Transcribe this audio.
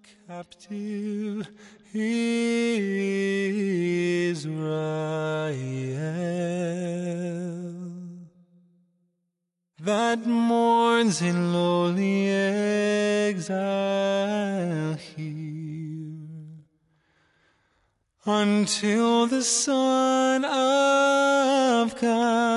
captive Israel, that mourns in lowly exile here, until the Son of God